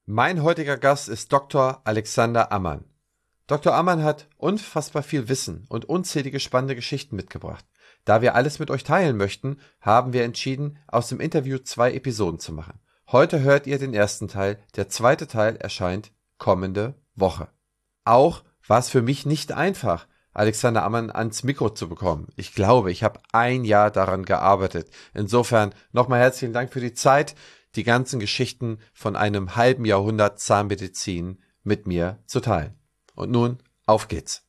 Mein heutiger Gast ist Dr. Alexander Ammann. Dr. Ammann hat unfassbar viel Wissen und unzählige spannende Geschichten mitgebracht. Da wir alles mit euch teilen möchten, haben wir entschieden, aus dem Interview 2 Episoden zu machen. Heute hört ihr den ersten Teil, der zweite Teil erscheint kommende Woche. Auch war es für mich nicht einfach, Alexander Ammann ans Mikro zu bekommen. Ich glaube, ich habe ein Jahr daran gearbeitet. Insofern nochmal herzlichen Dank für die Zeit, die ganzen Geschichten von einem halben Jahrhundert Zahnmedizin mit mir zu teilen. Und nun, auf geht's.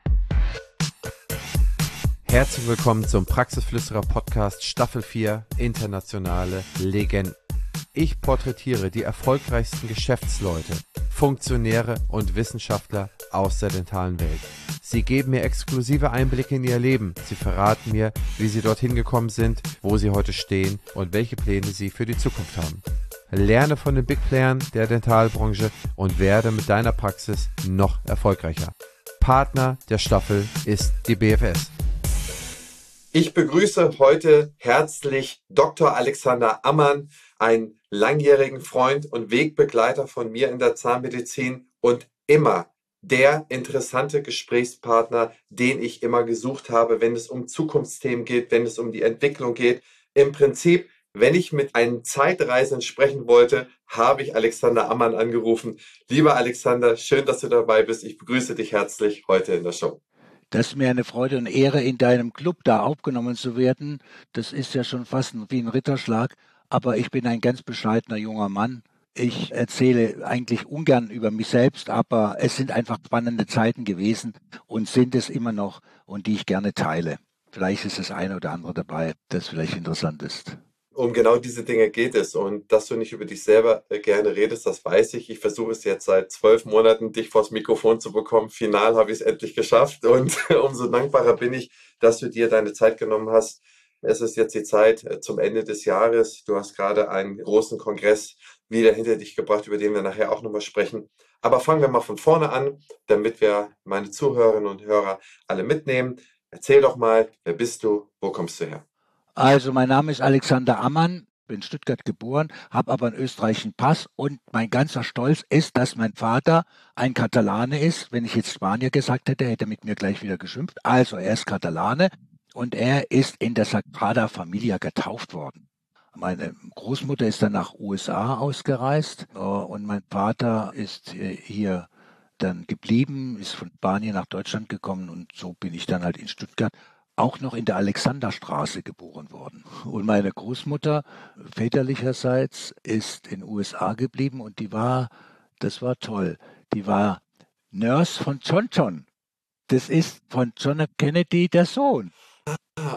Herzlich willkommen zum Praxisflüsterer Podcast Staffel 4 Internationale Legenden. Ich porträtiere die erfolgreichsten Geschäftsleute, Funktionäre und Wissenschaftler aus der dentalen Welt. Sie geben mir exklusive Einblicke in ihr Leben. Sie verraten mir, wie sie dorthin gekommen sind, wo sie heute stehen und welche Pläne sie für die Zukunft haben. Lerne von den Big Playern der Dentalbranche und werde mit deiner Praxis noch erfolgreicher. Partner der Staffel ist die BFS. Ich begrüße heute herzlich Dr. Alexander Ammann, einen langjährigen Freund und Wegbegleiter von mir in der Zahnmedizin und immer der interessante Gesprächspartner, den ich immer gesucht habe, wenn es um Zukunftsthemen geht, wenn es um die Entwicklung geht. Im Prinzip, wenn ich mit einem Zeitreisenden sprechen wollte, habe ich Alexander Ammann angerufen. Lieber Alexander, schön, dass du dabei bist. Ich begrüße dich herzlich heute in der Show. Das ist mir eine Freude und Ehre, in deinem Club da aufgenommen zu werden. Das ist ja schon fast wie ein Ritterschlag. Aber ich bin ein ganz bescheidener junger Mann. Ich erzähle eigentlich ungern über mich selbst, aber es sind einfach spannende Zeiten gewesen und sind es immer noch und die ich gerne teile. Vielleicht ist das eine oder andere dabei, das vielleicht interessant ist. Um genau diese Dinge geht es. Und dass du nicht über dich selber gerne redest, das weiß ich. Ich versuche es jetzt seit 12 Monaten, dich vors Mikrofon zu bekommen. Final habe ich es endlich geschafft. Und umso dankbarer bin ich, dass du dir deine Zeit genommen hast. Es ist jetzt die Zeit zum Ende des Jahres. Du hast gerade einen großen Kongress wieder hinter dich gebracht, über den wir nachher auch nochmal sprechen. Aber fangen wir mal von vorne an, damit wir meine Zuhörerinnen und Hörer alle mitnehmen. Erzähl doch mal, wer bist du, wo kommst du her? Also mein Name ist Alexander Ammann, bin in Stuttgart geboren, habe aber einen österreichischen Pass und mein ganzer Stolz ist, dass mein Vater ein Katalane ist. Wenn ich jetzt Spanier gesagt hätte, hätte er mit mir gleich wieder geschimpft. Also er ist Katalane und er ist in der Sagrada Familia getauft worden. Meine Großmutter ist dann nach USA ausgereist und mein Vater ist hier dann geblieben, ist von Spanien nach Deutschland gekommen und so bin ich dann halt in Stuttgart auch noch in der Alexanderstraße geboren worden. Und meine Großmutter väterlicherseits ist in den USA geblieben und das war toll, die war Nurse von John John. Das ist von John F. Kennedy der Sohn. Ah,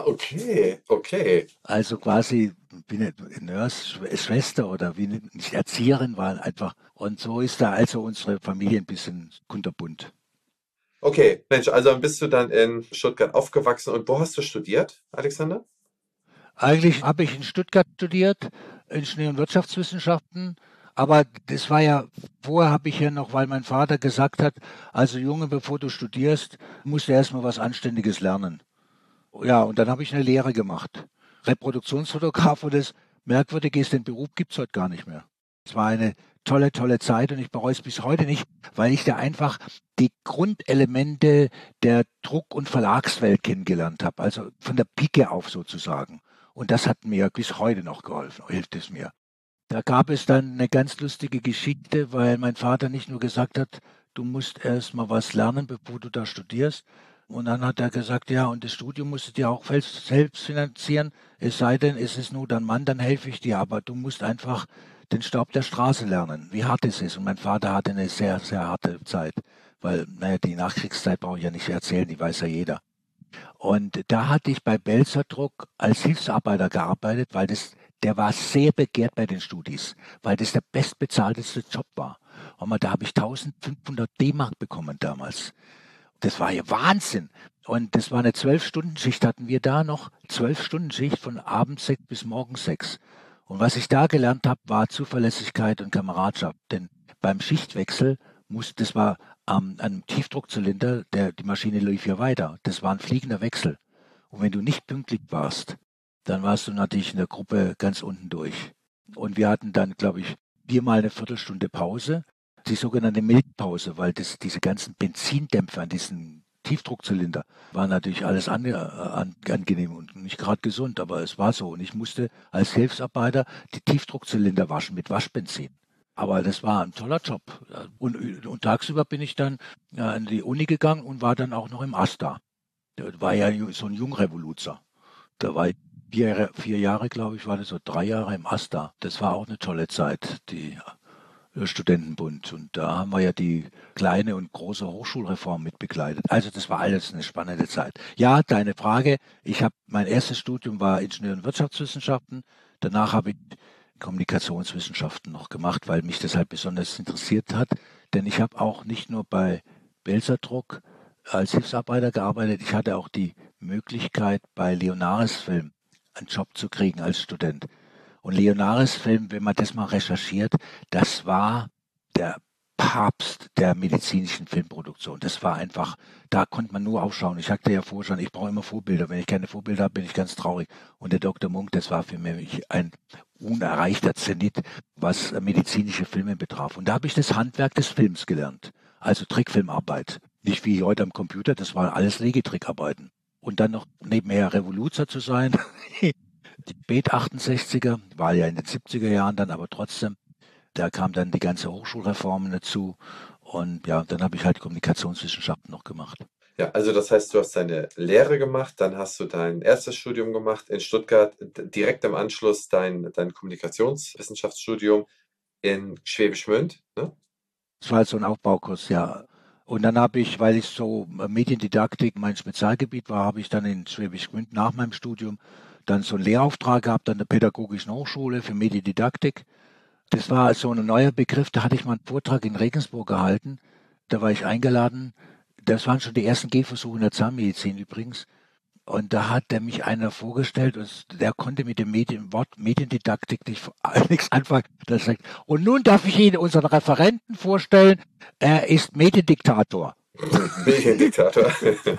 okay. Also quasi wie eine Nurse, Schwester oder wie nicht Erzieherin war einfach. Und so ist da also unsere Familie ein bisschen kunterbunt. Okay, Mensch, also dann bist du dann in Stuttgart aufgewachsen und wo hast du studiert, Alexander? Eigentlich habe ich in Stuttgart studiert, Ingenieur- und Wirtschaftswissenschaften, aber das war ja, vorher habe ich ja noch, weil mein Vater gesagt hat, also Junge, bevor du studierst, musst du erstmal was Anständiges lernen. Ja, und dann habe ich eine Lehre gemacht. Reproduktionsfotograf und das Merkwürdige ist, den Beruf gibt's heute gar nicht mehr. Es war eine tolle, tolle Zeit und ich bereue es bis heute nicht, weil ich da einfach die Grundelemente der Druck- und Verlagswelt kennengelernt habe, also von der Pike auf sozusagen. Und das hat mir bis heute noch geholfen, hilft es mir. Da gab es dann eine ganz lustige Geschichte, weil mein Vater nicht nur gesagt hat, du musst erst mal was lernen, bevor du da studierst. Und dann hat er gesagt, ja, und das Studium musst du dir auch selbst finanzieren. Es sei denn, es ist nur dein Mann, dann helfe ich dir. Aber du musst einfach den Staub der Straße lernen, wie hart es ist. Und mein Vater hatte eine sehr, sehr harte Zeit. Weil, naja, die Nachkriegszeit brauche ich ja nicht erzählen, die weiß ja jeder. Und da hatte ich bei Belzerdruck als Hilfsarbeiter gearbeitet, weil der war sehr begehrt bei den Studis, weil das der bestbezahlteste Job war. Und da habe ich 1500 D-Mark bekommen damals. Das war ja Wahnsinn. Und das war eine 12-Stunden-Schicht, hatten wir da noch. 12-Stunden-Schicht von abends 6 bis morgens 6. Und was ich da gelernt habe, war Zuverlässigkeit und Kameradschaft. Denn beim Schichtwechsel das war an einem Tiefdruckzylinder, die Maschine lief ja weiter. Das war ein fliegender Wechsel. Und wenn du nicht pünktlich warst, dann warst du natürlich in der Gruppe ganz unten durch. Und wir hatten dann, glaube ich, viermal eine Viertelstunde Pause, die sogenannte Milchpause, weil diese ganzen Benzindämpfer an diesen Tiefdruckzylinder war natürlich alles angenehm und nicht gerade gesund, aber es war so. Und ich musste als Hilfsarbeiter die Tiefdruckzylinder waschen mit Waschbenzin. Aber das war ein toller Job. Und tagsüber bin ich dann an die Uni gegangen und war dann auch noch im AStA. Da war ja so ein Jungrevoluzer. Da war ich 4 Jahre, glaube ich, war das so 3 Jahre im AStA. Das war auch eine tolle Zeit, die Studentenbund. Und da haben wir ja die kleine und große Hochschulreform mit begleitet. Also das war alles eine spannende Zeit. Ja, deine Frage. Mein erstes Studium war Ingenieur- und Wirtschaftswissenschaften. Danach habe ich Kommunikationswissenschaften noch gemacht, weil mich das halt besonders interessiert hat. Denn ich habe auch nicht nur bei Belzerdruck als Hilfsarbeiter gearbeitet, ich hatte auch die Möglichkeit, bei Leonaris Film einen Job zu kriegen als Student. Und Leonaris Film, wenn man das mal recherchiert, das war der Papst der medizinischen Filmproduktion. Das war einfach, da konnte man nur aufschauen. Ich sagte ja vorher schon, ich brauche immer Vorbilder. Wenn ich keine Vorbilder habe, bin ich ganz traurig. Und der Dr. Munk, das war für mich ein unerreichter Zenit, was medizinische Filme betraf. Und da habe ich das Handwerk des Films gelernt. Also Trickfilmarbeit. Nicht wie heute am Computer, das waren alles Legetrickarbeiten. Und dann noch nebenher Revoluzer zu sein, die Spät-68er, war ja in den 70er Jahren dann, aber trotzdem, da kam dann die ganze Hochschulreform dazu und ja, dann habe ich halt Kommunikationswissenschaften noch gemacht. Ja, also das heißt, du hast deine Lehre gemacht, dann hast du dein erstes Studium gemacht in Stuttgart, direkt im Anschluss dein Kommunikationswissenschaftsstudium in Schwäbisch Gmünd, ne? Das war halt so ein Aufbaukurs, ja. Und dann habe ich, weil ich so Mediendidaktik mein Spezialgebiet war, habe ich dann in Schwäbisch Gmünd nach meinem Studium dann so einen Lehrauftrag gehabt an der Pädagogischen Hochschule für Mediendidaktik. Das war so ein neuer Begriff, da hatte ich mal einen Vortrag in Regensburg gehalten. Da war ich eingeladen. Das waren schon die ersten Gehversuche in der Zahnmedizin übrigens. Und da hat der mich einer vorgestellt und der konnte mit dem Wort Mediendidaktik nichts anfangen. Das sagt, und nun darf ich Ihnen unseren Referenten vorstellen, er ist Mediendiktator. Mediendiktator.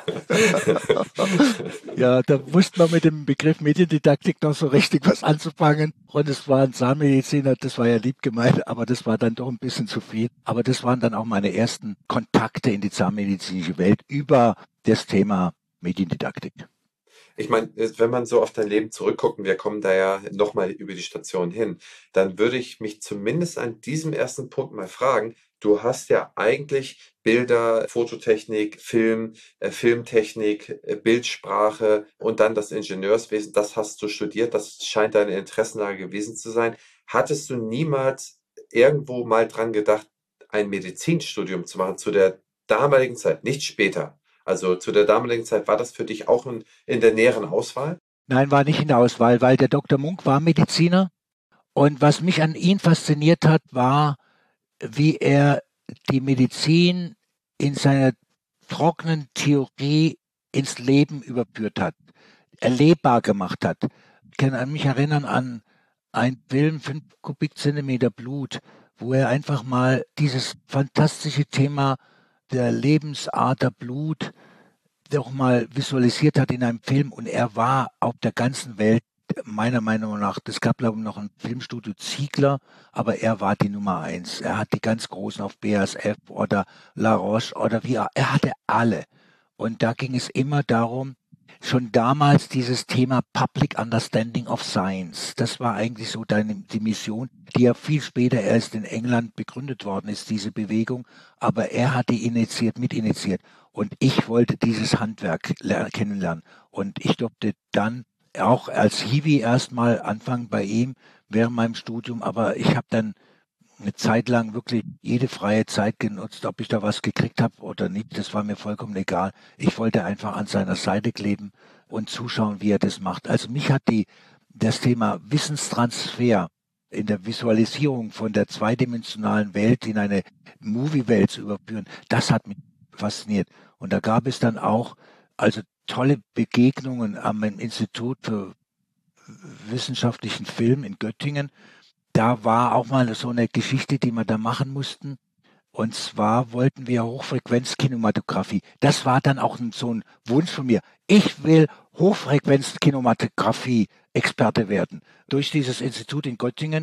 Ja, da wusste man mit dem Begriff Mediendidaktik noch so richtig was anzufangen. Und es war ein Zahnmediziner, das war ja lieb gemeint, aber das war dann doch ein bisschen zu viel. Aber das waren dann auch meine ersten Kontakte in die zahnmedizinische Welt über das Thema Mediendidaktik. Ich meine, wenn man so auf dein Leben zurückguckt, und wir kommen da ja nochmal über die Station hin, dann würde ich mich zumindest an diesem ersten Punkt mal fragen, du hast ja eigentlich Bilder, Fototechnik, Film, Filmtechnik, Bildsprache und dann das Ingenieurswesen, das hast du studiert, das scheint deine Interessenlage gewesen zu sein. Hattest du niemals irgendwo mal dran gedacht, ein Medizinstudium zu machen zu der damaligen Zeit, nicht später? Also zu der damaligen Zeit war das für dich auch in der näheren Auswahl? Nein, war nicht in der Auswahl, weil der Dr. Munk war Mediziner. Und was mich an ihm fasziniert hat, war, wie er die Medizin in seiner trockenen Theorie ins Leben überführt hat, erlebbar gemacht hat. Ich kann mich erinnern an einen Film, 5 Kubikzentimeter Blut, wo er einfach mal dieses fantastische Thema der Lebensader Blut doch mal visualisiert hat in einem Film. Und er war auf der ganzen Welt meiner Meinung nach, es gab glaube ich noch ein Filmstudio Ziegler, aber er war die Nummer 1. Er hat die ganz Großen auf BASF oder La Roche oder er hatte alle. Und da ging es immer darum, schon damals dieses Thema Public Understanding of Science. Das war eigentlich so die Mission, die ja viel später erst in England begründet worden ist, diese Bewegung. Aber er hat die mitinitiiert. Und ich wollte dieses Handwerk kennenlernen. Und ich durfte dann auch als Hiwi erstmal anfangen bei ihm während meinem Studium. Aber ich habe dann eine Zeit lang wirklich jede freie Zeit genutzt, ob ich da was gekriegt habe oder nicht, das war mir vollkommen egal. Ich wollte einfach an seiner Seite kleben und zuschauen, wie er das macht. Also mich hat das Thema Wissenstransfer in der Visualisierung von der zweidimensionalen Welt in eine Movie-Welt zu überführen, das hat mich fasziniert. Und da gab es dann auch also tolle Begegnungen am Institut für wissenschaftlichen Film in Göttingen. Da war auch mal so eine Geschichte, die wir da machen mussten. Und zwar wollten wir Hochfrequenzkinematographie. Das war dann auch so ein Wunsch von mir. Ich will Hochfrequenzkinematographie-Experte werden. Durch dieses Institut in Göttingen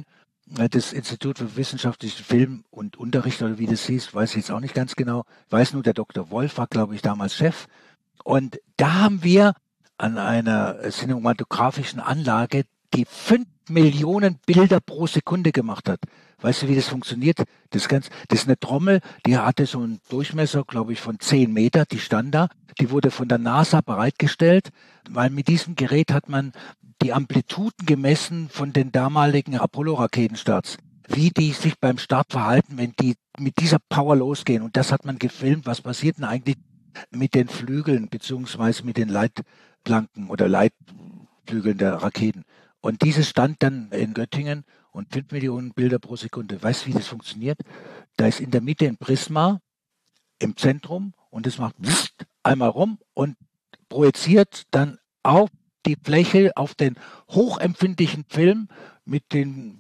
Das Institut für wissenschaftlichen Film und Unterricht oder wie das hieß, weiß ich jetzt auch nicht ganz genau. Ich weiß nur, der Dr. Wolf war, glaube ich, damals Chef. Und da haben wir an einer cinematografischen Anlage, die 5 Millionen Bilder pro Sekunde gemacht hat. Weißt du, wie das funktioniert? Das ist eine Trommel, die hatte so einen Durchmesser, glaube ich, von 10 Meter, die stand da. Die wurde von der NASA bereitgestellt, weil mit diesem Gerät hat man die Amplituden gemessen von den damaligen Apollo-Raketenstarts, wie die sich beim Start verhalten, wenn die mit dieser Power losgehen. Und das hat man gefilmt. Was passiert denn eigentlich mit den Flügeln beziehungsweise mit den Leitplanken oder Leitflügeln der Raketen? Und dieses stand dann in Göttingen und 5 Millionen Bilder pro Sekunde. Weißt du, wie das funktioniert? Da ist in der Mitte ein Prisma im Zentrum und es macht einmal rum und projiziert dann auf die Fläche, auf den hochempfindlichen Film mit den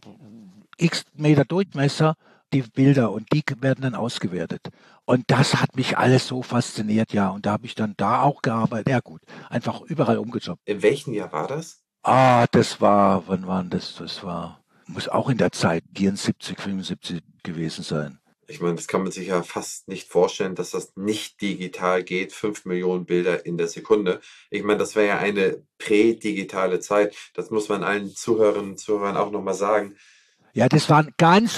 x Meter Durchmesser die Bilder und die werden dann ausgewertet. Und das hat mich alles so fasziniert, ja. Und da habe ich dann da auch gearbeitet. Ja gut, einfach überall umgejobbt. In welchem Jahr war das? Das war, wann war das? Das war, muss auch in der Zeit 74, 75 gewesen sein. Ich meine, das kann man sich ja fast nicht vorstellen, dass das nicht digital geht, 5 Millionen Bilder in der Sekunde. Ich meine, das wäre ja eine prädigitale Zeit. Das muss man allen Zuhörerinnen und Zuhörern auch nochmal sagen. Ja, das waren ganz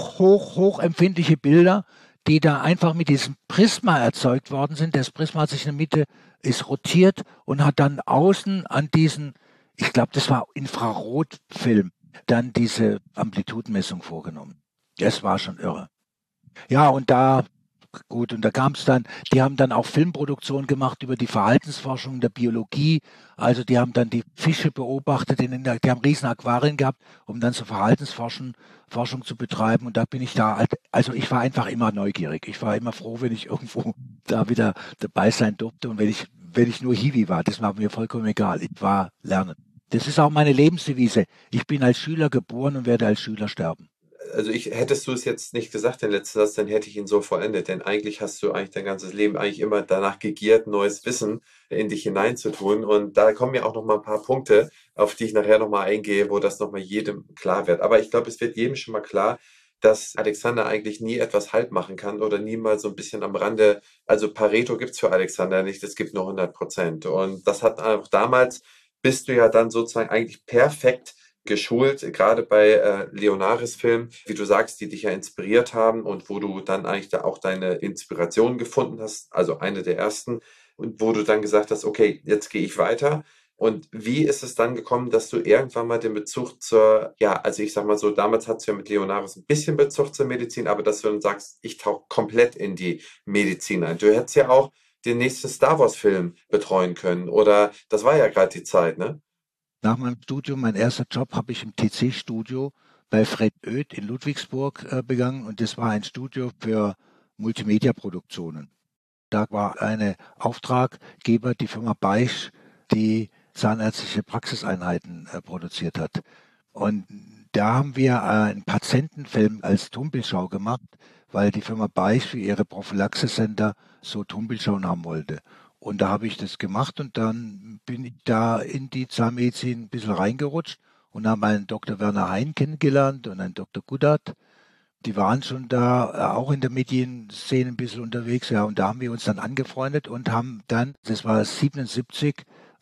hoch empfindliche Bilder, die da einfach mit diesem Prisma erzeugt worden sind. Das Prisma hat sich in der Mitte, ist rotiert und hat dann außen an diesen, ich glaube, das war Infrarotfilm, dann diese Amplitudenmessung vorgenommen. Das war schon irre. Ja, und da gut, und da kam es dann, die haben dann auch Filmproduktion gemacht über die Verhaltensforschung der Biologie. Also die haben dann die Fische beobachtet, die haben riesen Aquarien gehabt, um dann so Verhaltensforschung zu betreiben. Und da bin ich da, also ich war einfach immer neugierig. Ich war immer froh, wenn ich irgendwo da wieder dabei sein durfte. Und wenn ich nur Hiwi war, das war mir vollkommen egal. Ich war lernen. Das ist auch meine Lebensdevise. Ich bin als Schüler geboren und werde als Schüler sterben. Also hättest du es jetzt nicht gesagt, den letzten Satz, dann hätte ich ihn so vollendet. Denn eigentlich hast du eigentlich dein ganzes Leben eigentlich immer danach gegiert, neues Wissen in dich hineinzutun. Und da kommen ja auch noch mal ein paar Punkte, auf die ich nachher noch mal eingehe, wo das noch mal jedem klar wird. Aber ich glaube, es wird jedem schon mal klar, dass Alexander eigentlich nie etwas halt machen kann oder nie mal so ein bisschen am Rande. Also Pareto gibt's für Alexander nicht, es gibt nur 100%. Und das hat auch damals, bist du ja dann sozusagen eigentlich perfekt geschult, gerade bei Leonaris-Filmen, wie du sagst, die dich ja inspiriert haben und wo du dann eigentlich da auch deine Inspiration gefunden hast, also eine der ersten, und wo du dann gesagt hast, okay, jetzt gehe ich weiter. Und wie ist es dann gekommen, dass du irgendwann mal den Bezug zur, ja, also ich sag mal so, damals hattest du ja mit Leonaris ein bisschen Bezug zur Medizin, aber dass du dann sagst, ich tauche komplett in die Medizin ein. Du hättest ja auch den nächsten Star Wars-Film betreuen können, oder das war ja gerade die Zeit, ne? Nach meinem Studium, mein erster Job habe ich im TC-Studio bei Fred Oeth in Ludwigsburg begangen und das war ein Studio für Multimedia-Produktionen. Da war eine Auftraggeber, die Firma Beisch, die zahnärztliche Praxiseinheiten produziert hat. Und da haben wir einen Patientenfilm als Tonbildschau gemacht, weil die Firma Beisch für ihre Prophylaxe-Center so Tonbildschauen haben wollte. Und da habe ich das gemacht und dann bin ich da in die Zahnmedizin ein bisschen reingerutscht und habe einen Dr. Werner Hein kennengelernt und einen Dr. Gudat. Die waren schon da auch in der Medienszene ein bisschen unterwegs, ja, und da haben wir uns dann angefreundet und haben dann, das war 77,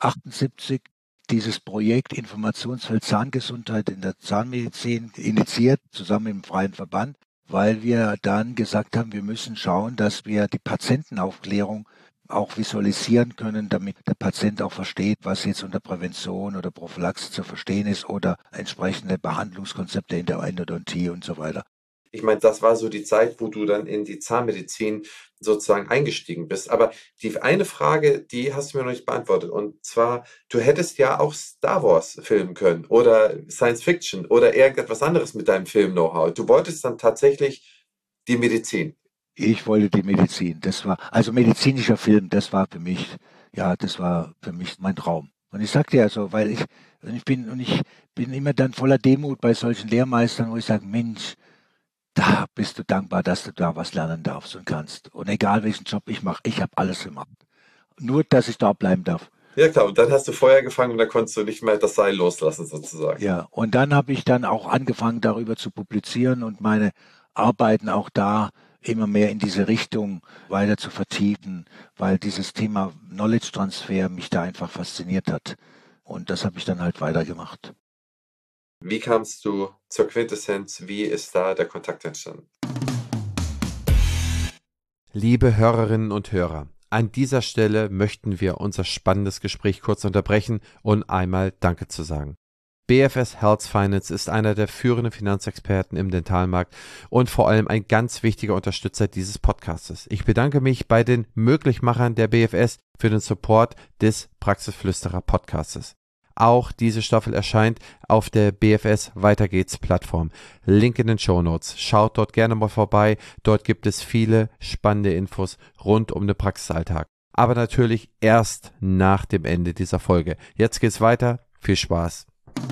78, dieses Projekt Informationsfeld Zahngesundheit in der Zahnmedizin initiiert, zusammen im Freien Verband, weil wir dann gesagt haben, wir müssen schauen, dass wir die Patientenaufklärung auch visualisieren können, damit der Patient auch versteht, was jetzt unter Prävention oder Prophylaxe zu verstehen ist oder entsprechende Behandlungskonzepte in der Endodontie und so weiter. Ich meine, das war so die Zeit, wo du dann in die Zahnmedizin sozusagen eingestiegen bist. Aber die eine Frage, die hast du mir noch nicht beantwortet. Und zwar, du hättest ja auch Star Wars filmen können oder Science Fiction oder irgendetwas anderes mit deinem Film-Know-how. Du wolltest dann tatsächlich die Medizin. Ich wollte die Medizin. Das war, also medizinischer Film, das war für mich, ja, das war für mich mein Traum. Und ich sagte ja so, weil ich bin immer dann voller Demut bei solchen Lehrmeistern, wo ich sage, Mensch, da bist du dankbar, dass du da was lernen darfst und kannst. Und egal welchen Job ich mache, ich habe alles gemacht. Nur, dass ich da bleiben darf. Ja klar, und dann hast du Feuer gefangen und dann konntest du nicht mehr das Seil loslassen sozusagen. Ja, und dann habe ich dann auch angefangen, darüber zu publizieren und meine Arbeiten auch da immer mehr in diese Richtung weiter zu vertiefen, weil dieses Thema Knowledge Transfer mich da einfach fasziniert hat. Und das habe ich dann halt weitergemacht. Wie kamst du zur Quintessenz? Wie ist da der Kontakt entstanden? Liebe Hörerinnen und Hörer, an dieser Stelle möchten wir unser spannendes Gespräch kurz unterbrechen und einmal Danke zu sagen. BFS Health Finance ist einer der führenden Finanzexperten im Dentalmarkt und vor allem ein ganz wichtiger Unterstützer dieses Podcastes. Ich bedanke mich bei den Möglichmachern der BFS für den Support des Praxisflüsterer Podcastes. Auch diese Staffel erscheint auf der BFS Weiter geht's Plattform. Link in den Shownotes. Schaut dort gerne mal vorbei. Dort gibt es viele spannende Infos rund um den Praxisalltag. Aber natürlich erst nach dem Ende dieser Folge. Jetzt geht's weiter. Viel Spaß.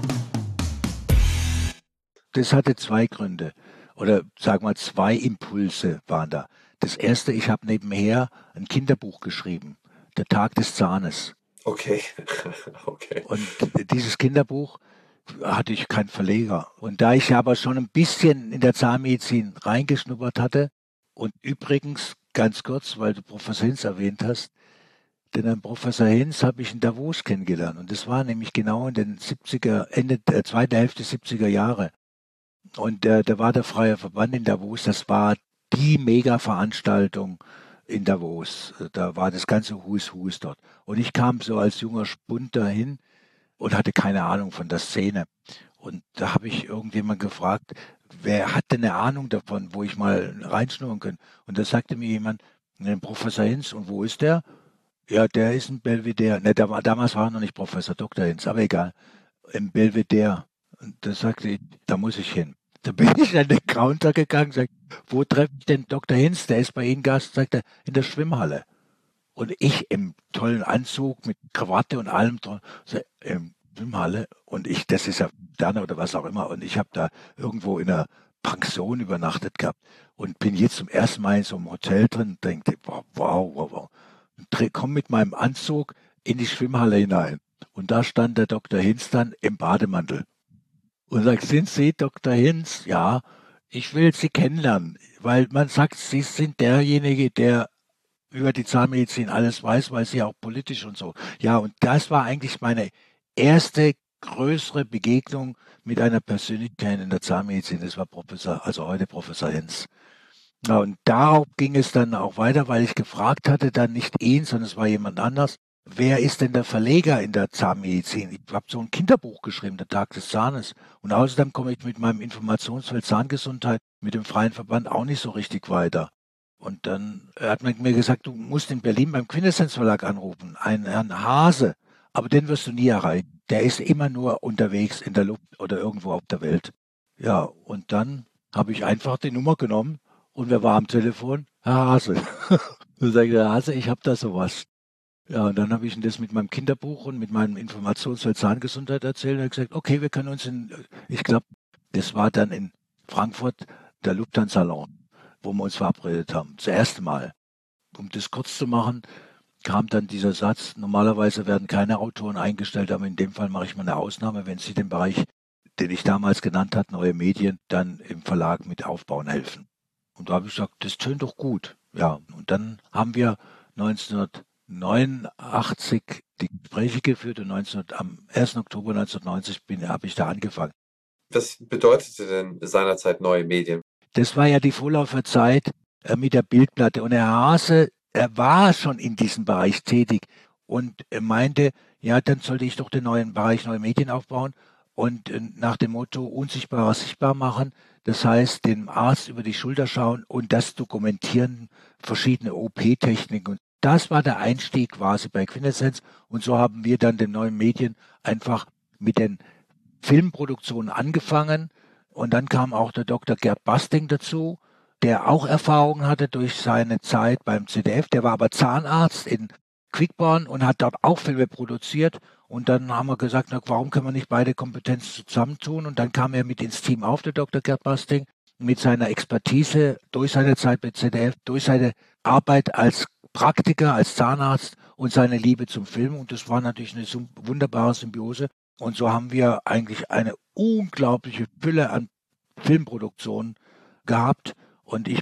Das hatte zwei Gründe oder sag mal zwei Impulse waren da. Das erste, ich habe nebenher ein Kinderbuch geschrieben, Der Tag des Zahnes. Okay, okay. Und dieses Kinderbuch hatte ich keinen Verleger. Und da ich aber schon ein bisschen in der Zahnmedizin reingeschnuppert hatte, und übrigens ganz kurz, weil du Professor Hinz erwähnt hast, denn einen Professor Hinz habe ich in Davos kennengelernt. Und das war nämlich genau in den 70er, Ende der zweiten Hälfte 70er Jahre. Und da war der Freie Verband in Davos, das war die Mega-Veranstaltung in Davos. Da war das ganze Who is dort. Und ich kam so als junger Spund dahin und hatte keine Ahnung von der Szene. Und da habe ich irgendjemand gefragt, wer hat denn eine Ahnung davon, wo ich mal reinschnurren kann? Und da sagte mir jemand, Professor Hinz, und wo ist der? Ja, der ist in Belvedere. Ne, damals war er noch nicht Professor Dr. Hinz, aber egal. Im Belvedere. Und da sagte ich, da muss ich hin. Da bin ich an den Counter gegangen, sagte, wo treffe ich denn Dr. Hinz? Der ist bei Ihnen Gast, sagt er, in der Schwimmhalle. Und ich im tollen Anzug mit Krawatte und allem, Schwimmhalle. Und ich, das ist ja Sterne oder was auch immer. Und ich habe da irgendwo in einer Pension übernachtet gehabt und bin jetzt zum ersten Mal in so einem Hotel drin und denke, wow. Und komme mit meinem Anzug in die Schwimmhalle hinein. Und da stand der Dr. Hinz dann im Bademantel. Und sagt, sind Sie Dr. Hinz? Ja, ich will Sie kennenlernen, weil man sagt, Sie sind derjenige, der über die Zahnmedizin alles weiß, weil Sie auch politisch und so. Ja, und das war eigentlich meine erste größere Begegnung mit einer Persönlichkeit in der Zahnmedizin. Das war also heute Professor Hinz. Ja, und darauf ging es dann auch weiter, weil ich gefragt hatte, dann nicht ihn, sondern es war jemand anders. Wer ist denn der Verleger in der Zahnmedizin? Ich habe so ein Kinderbuch geschrieben, Der Tag des Zahnes. Und außerdem komme ich mit meinem Informationsfeld Zahngesundheit mit dem Freien Verband auch nicht so richtig weiter. Und dann hat man mir gesagt, du musst in Berlin beim Quintessenz Verlag anrufen, einen Herrn Hase. Aber den wirst du nie erreichen. Der ist immer nur unterwegs in der Luft oder irgendwo auf der Welt. Ja, und dann habe ich einfach die Nummer genommen und wer war am Telefon? Herr Hase. Dann sage ich, Herr Hase, ich habe da sowas. Ja, und dann habe ich ihm das mit meinem Kinderbuch und mit meinem Informationsfeld Zahngesundheit erzählt. Und er hat gesagt, okay, wir können uns ich glaube, das war dann in Frankfurt der Lufthansa-Salon, wo wir uns verabredet haben, das erste Mal. Um das kurz zu machen, kam dann dieser Satz, normalerweise werden keine Autoren eingestellt, aber in dem Fall mache ich mal eine Ausnahme, wenn Sie den Bereich, den ich damals genannt habe, neue Medien, dann im Verlag mit aufbauen helfen. Und da habe ich gesagt, das tönt doch gut. Ja, und dann haben wir 1989 die Gespräche geführt und am 1. Oktober 1990 habe ich da angefangen. Was bedeutete denn seinerzeit neue Medien? Das war ja die Vorläuferzeit mit der Bildplatte. Und Herr Hase, er war schon in diesem Bereich tätig und meinte, ja, dann sollte ich doch den neuen Bereich neue Medien aufbauen und nach dem Motto unsichtbarer sichtbar machen. Das heißt, dem Arzt über die Schulter schauen und das dokumentieren, verschiedene OP-Techniken. Und das war der Einstieg quasi bei Quintessenz. Und so haben wir dann den neuen Medien einfach mit den Filmproduktionen angefangen. Und dann kam auch der Dr. Gerd Basting dazu, der auch Erfahrung hatte durch seine Zeit beim ZDF. Der war aber Zahnarzt in Quickborn und hat dort auch Filme produziert. Und dann haben wir gesagt, na, warum können wir nicht beide Kompetenzen zusammentun? Und dann kam er mit ins Team auf, der Dr. Gerd Basting, mit seiner Expertise durch seine Zeit bei ZDF, durch seine Arbeit als Praktiker, als Zahnarzt und seine Liebe zum Film. Und das war natürlich eine wunderbare Symbiose. Und so haben wir eigentlich eine unglaubliche Fülle an Filmproduktionen gehabt. Und ich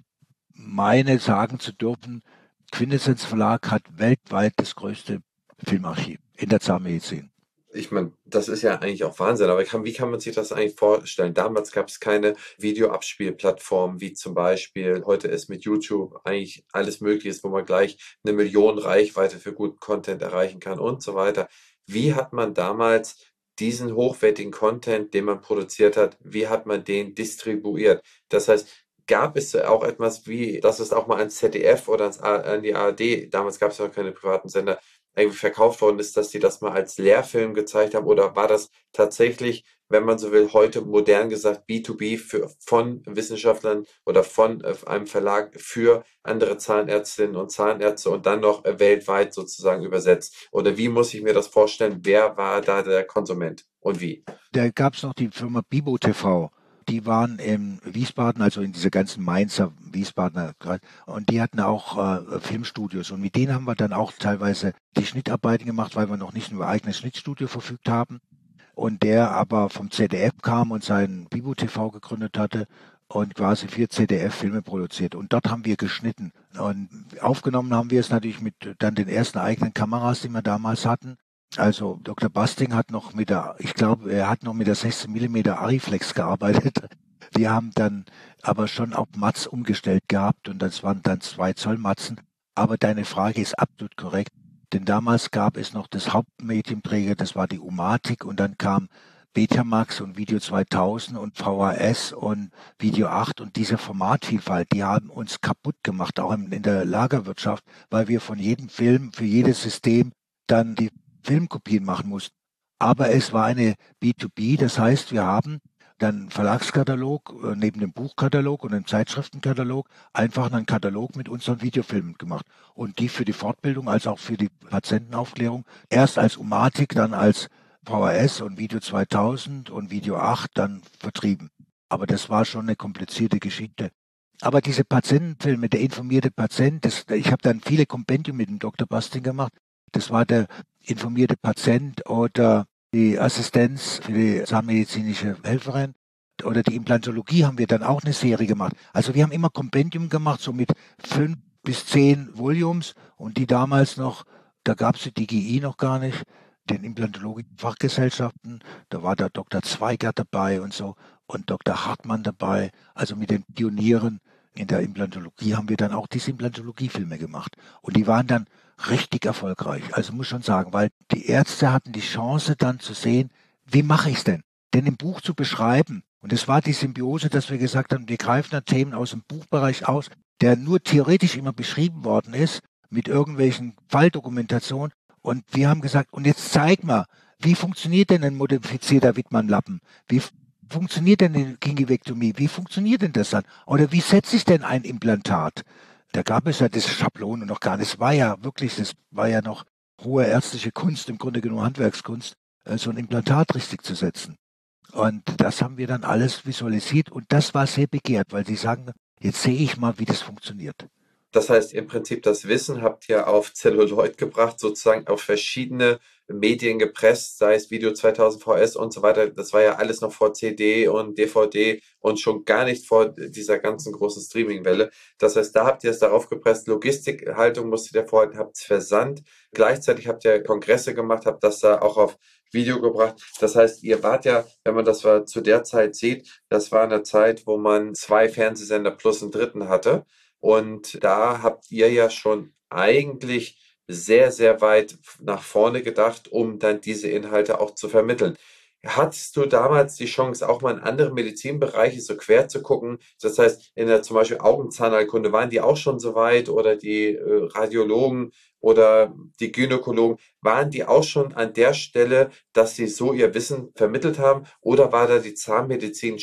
meine sagen zu dürfen, Quintessenz Verlag hat weltweit das größte Filmarchiv in der Zahnmedizin. Ich meine, das ist ja eigentlich auch Wahnsinn, aber wie kann man sich das eigentlich vorstellen? Damals gab es keine Videoabspielplattform, wie zum Beispiel heute ist mit YouTube eigentlich alles möglich ist, wo man gleich 1 Million Reichweite für guten Content erreichen kann und so weiter. Wie hat man damals diesen hochwertigen Content, den man produziert hat, wie hat man den distribuiert? Das heißt, gab es auch etwas wie, dass es auch mal ans ZDF oder an die ARD, damals gab es ja noch keine privaten Sender, irgendwie verkauft worden ist, dass die das mal als Lehrfilm gezeigt haben? Oder war das tatsächlich, wenn man so will, heute modern gesagt B2B von Wissenschaftlern oder von einem Verlag für andere Zahnärztinnen und Zahnärzte und dann noch weltweit sozusagen übersetzt? Oder wie muss ich mir das vorstellen? Wer war da der Konsument und wie? Da gab es noch die Firma Bibo TV. Die waren in Wiesbaden, also in dieser ganzen Mainzer, Wiesbadener, und die hatten auch Filmstudios. Und mit denen haben wir dann auch teilweise die Schnitarbeiten gemacht, weil wir noch nicht über eigenes Schnittstudio verfügt haben. Und der aber vom ZDF kam und sein Bibo TV gegründet hatte und quasi für ZDF Filme produziert. Und dort haben wir geschnitten. Und aufgenommen haben wir es natürlich mit dann den ersten eigenen Kameras, die wir damals hatten. Also Dr. Basting hat noch ich glaube, er hat noch mit der 16 mm Arriflex gearbeitet. Die haben dann aber schon auf Matz umgestellt gehabt und das waren dann 2 Zoll Matzen. Aber deine Frage ist absolut korrekt, denn damals gab es noch das Hauptmedienträger, das war die Umatic und dann kam Betamax und Video 2000 und VHS und Video 8 und diese Formatvielfalt, die haben uns kaputt gemacht, auch in der Lagerwirtschaft, weil wir von jedem Film für jedes System dann die Filmkopien machen mussten. Aber es war eine B2B, das heißt, wir haben dann einen Verlagskatalog neben dem Buchkatalog und dem Zeitschriftenkatalog einfach einen Katalog mit unseren Videofilmen gemacht und die für die Fortbildung als auch für die Patientenaufklärung erst als Umatic, dann als VHS und Video 2000 und Video 8 dann vertrieben. Aber das war schon eine komplizierte Geschichte. Aber diese Patientenfilme, der informierte Patient, ich habe dann viele Kompendium mit dem Dr. Basting gemacht. Das war der informierte Patient oder die Assistenz für die zahnmedizinische Helferin oder die Implantologie haben wir dann auch eine Serie gemacht. Also wir haben immer Kompendium gemacht, so mit 5 bis 10 Volumes und die damals noch, da gab es die DGI noch gar nicht, den implantologischen Fachgesellschaften, da war der Dr. Zweigert dabei und so und Dr. Hartmann dabei, also mit den Pionieren in der Implantologie haben wir dann auch diese Implantologiefilme gemacht und die waren dann richtig erfolgreich. Also muss schon sagen, weil die Ärzte hatten die Chance dann zu sehen, wie mache ich es denn? Denn im Buch zu beschreiben, und es war die Symbiose, dass wir gesagt haben, wir greifen da Themen aus dem Buchbereich aus, der nur theoretisch immer beschrieben worden ist, mit irgendwelchen Falldokumentationen. Und wir haben gesagt, und jetzt zeig mal, wie funktioniert denn ein modifizierter Wittmann-Lappen? Wie funktioniert denn eine Gingivektomie? Wie funktioniert denn das dann? Oder wie setze ich denn ein Implantat? Da gab es ja diese Schablone noch gar nicht. Das war ja noch hohe ärztliche Kunst, im Grunde genommen Handwerkskunst, so ein Implantat richtig zu setzen. Und das haben wir dann alles visualisiert und das war sehr begehrt, weil sie sagen, jetzt sehe ich mal, wie das funktioniert. Das heißt, im Prinzip das Wissen habt ihr auf Celluloid gebracht, sozusagen auf verschiedene Medien gepresst, sei es Video 2000 VS und so weiter. Das war ja alles noch vor CD und DVD und schon gar nicht vor dieser ganzen großen Streaming-Welle. Das heißt, da habt ihr es darauf gepresst. Logistikhaltung musstet ihr vorhalten, habt es versandt. Gleichzeitig habt ihr Kongresse gemacht, habt das da auch auf Video gebracht. Das heißt, ihr wart ja, wenn man das zu der Zeit sieht, das war eine Zeit, wo man 2 Fernsehsender plus einen dritten hatte. Und da habt ihr ja schon eigentlich sehr, sehr weit nach vorne gedacht, um dann diese Inhalte auch zu vermitteln. Hattest du damals die Chance, auch mal in andere Medizinbereiche so quer zu gucken? Das heißt, in der zum Beispiel Augenzahnheilkunde, waren die auch schon so weit oder die Radiologen oder die Gynäkologen, waren die auch schon an der Stelle, dass sie so ihr Wissen vermittelt haben? Oder war da die Zahnmedizin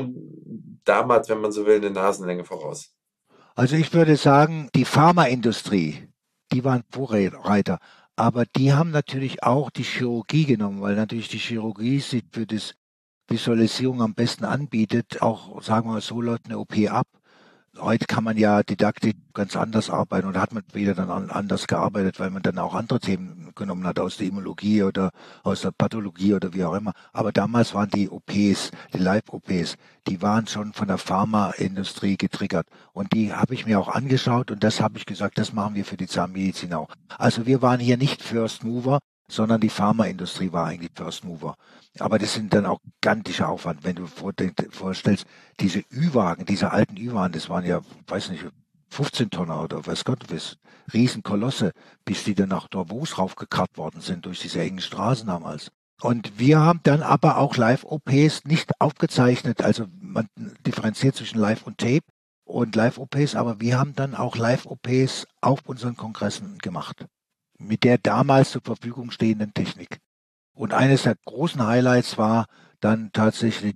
schon damals, wenn man so will, eine Nasenlänge voraus? Also ich würde sagen, die Pharmaindustrie, die waren Vorreiter. Aber die haben natürlich auch die Chirurgie genommen, weil natürlich die Chirurgie sich für das Visualisierung am besten anbietet. Auch, sagen wir mal, so läuft eine OP ab. Heute kann man ja didaktisch ganz anders arbeiten und hat man wieder dann anders gearbeitet, weil man dann auch andere Themen genommen hat aus der Immunologie oder aus der Pathologie oder wie auch immer. Aber damals waren die OPs, die Live-OPs, die waren schon von der Pharmaindustrie getriggert. Und die habe ich mir auch angeschaut und das habe ich gesagt, das machen wir für die Zahnmedizin auch. Also wir waren hier nicht First Mover, sondern die Pharmaindustrie war eigentlich First Mover. Aber das sind dann auch gigantischer Aufwand, wenn du vorstellst, diese Ü-Wagen, diese alten Ü-Wagen, das waren ja, weiß nicht, 15 Tonner oder weiß Gott was, Riesenkolosse, bis die dann nach Davos raufgekarrt worden sind durch diese engen Straßen damals. Und wir haben dann aber auch Live-OPs nicht aufgezeichnet, also man differenziert zwischen Live und Tape und Live-OPs, aber wir haben dann auch Live-OPs auf unseren Kongressen gemacht, mit der damals zur Verfügung stehenden Technik. Und eines der großen Highlights war dann tatsächlich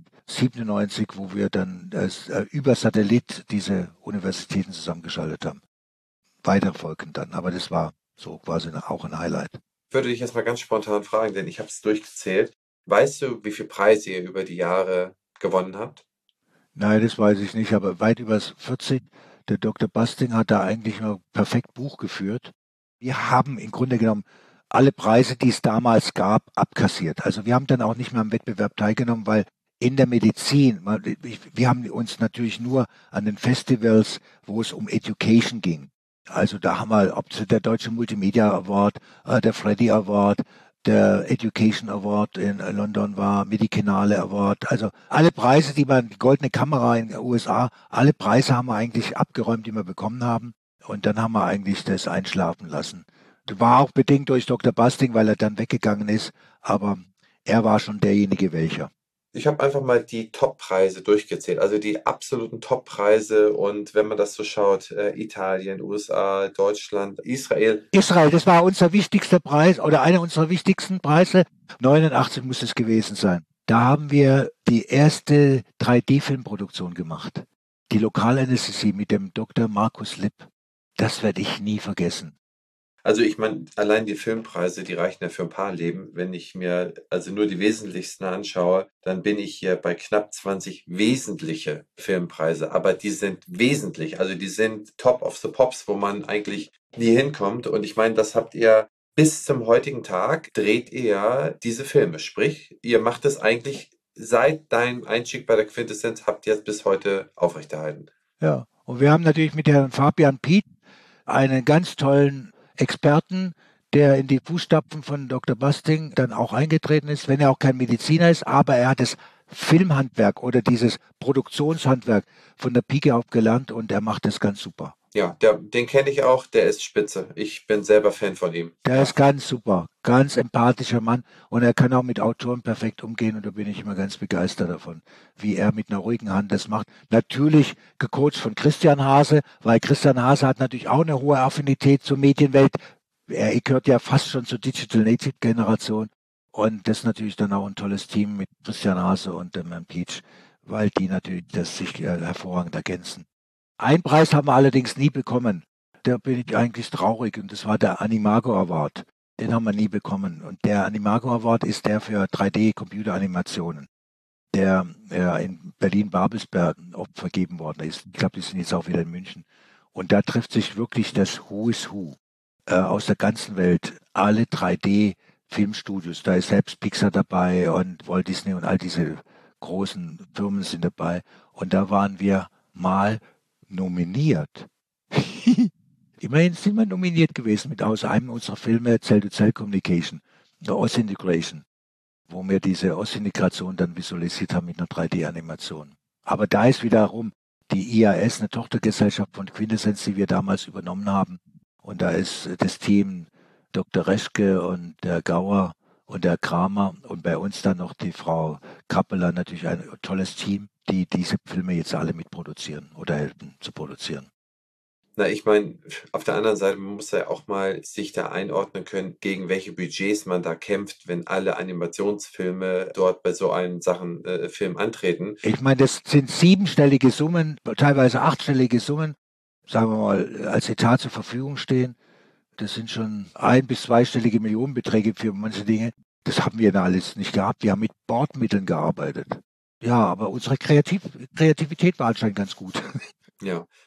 97, wo wir dann über Satellit diese Universitäten zusammengeschaltet haben. Weitere folgen dann, aber das war so quasi auch ein Highlight. Ich würde dich jetzt mal ganz spontan fragen, denn ich habe es durchgezählt. Weißt du, wie viele Preise ihr über die Jahre gewonnen habt? Nein, das weiß ich nicht, aber weit über 40. Der Dr. Basting hat da eigentlich mal perfekt Buch geführt. Wir haben im Grunde genommen alle Preise, die es damals gab, abkassiert. Also wir haben dann auch nicht mehr am Wettbewerb teilgenommen, weil in der Medizin, wir haben uns natürlich nur an den Festivals, wo es um Education ging. Also da haben wir, ob es der Deutsche Multimedia Award, der Freddie Award, der Education Award in London war, Medicinale Award, also alle Preise, die Goldene Kamera in den USA, alle Preise haben wir eigentlich abgeräumt, die wir bekommen haben. Und dann haben wir eigentlich das einschlafen lassen. Das war auch bedingt durch Dr. Basting, weil er dann weggegangen ist, aber er war schon derjenige welcher. Ich habe einfach mal die Top-Preise durchgezählt, also die absoluten Top-Preise und wenn man das so schaut, Italien, USA, Deutschland, Israel. Israel, das war unser wichtigster Preis oder einer unserer wichtigsten Preise. 89 muss es gewesen sein. Da haben wir die erste 3D-Filmproduktion gemacht. Die Lokalanästhesie mit dem Dr. Markus Lipp. Das werde ich nie vergessen. Also ich meine, allein die Filmpreise, die reichen ja für ein paar Leben. Wenn ich mir also nur die wesentlichsten anschaue, dann bin ich hier bei knapp 20 wesentliche Filmpreise. Aber die sind wesentlich, also die sind Top of the Pops, wo man eigentlich nie hinkommt. Und ich meine, das habt ihr bis zum heutigen Tag, dreht ihr ja diese Filme. Sprich, ihr macht es eigentlich seit deinem Einstieg bei der Quintessenz, habt ihr es bis heute aufrechterhalten. Ja, und wir haben natürlich mit Herrn Fabian Piet einen ganz tollen Experten, der in die Fußstapfen von Dr. Basting dann auch eingetreten ist, wenn er auch kein Mediziner ist, aber er hat das Filmhandwerk oder dieses Produktionshandwerk von der Pike auf gelernt und er macht das ganz super. Ja, den kenne ich auch, der ist spitze. Ich bin selber Fan von ihm. Der ist ganz super, ganz empathischer Mann und er kann auch mit Autoren perfekt umgehen und da bin ich immer ganz begeistert davon, wie er mit einer ruhigen Hand das macht. Natürlich gecoacht von Christian Hase, weil Christian Hase hat natürlich auch eine hohe Affinität zur Medienwelt. Er gehört ja fast schon zur Digital Native Generation und das ist natürlich dann auch ein tolles Team mit Christian Hase und dem Herrn Peach, weil die natürlich das sich hervorragend ergänzen. Einen Preis haben wir allerdings nie bekommen. Da bin ich eigentlich traurig und das war der Animago Award. Den haben wir nie bekommen. Und der Animago Award ist der für 3D-Computeranimationen, der in Berlin-Babelsberg oft vergeben worden ist. Ich glaube, die sind jetzt auch wieder in München. Und da trifft sich wirklich das Who is Who aus der ganzen Welt. Alle 3D-Filmstudios. Da ist selbst Pixar dabei und Walt Disney und all diese großen Firmen sind dabei. Und da waren wir mal nominiert. Immerhin sind wir nominiert gewesen mit aus einem unserer Filme Cell-to-Cell Communication, der Ossintegration, wo wir diese Ossintegration dann visualisiert haben mit einer 3D-Animation. Aber da ist wiederum die IAS, eine Tochtergesellschaft von Quintessenz, die wir damals übernommen haben. Und da ist das Team Dr. Reschke und der Gauer und der Kramer und bei uns dann noch die Frau Kappeler, natürlich ein tolles Team, die diese Filme jetzt alle mitproduzieren oder helfen zu produzieren. Na, ich meine, auf der anderen Seite, man muss ja auch mal sich da einordnen können, gegen welche Budgets man da kämpft, wenn alle Animationsfilme dort bei so einem Film antreten. Ich meine, das sind siebenstellige Summen, teilweise achtstellige Summen, sagen wir mal, als Etat zur Verfügung stehen. Das sind schon ein- bis zweistellige Millionenbeträge für manche Dinge. Das haben wir da alles nicht gehabt. Wir haben mit Bordmitteln gearbeitet. Ja, aber unsere Kreativität war anscheinend ganz gut. Ja,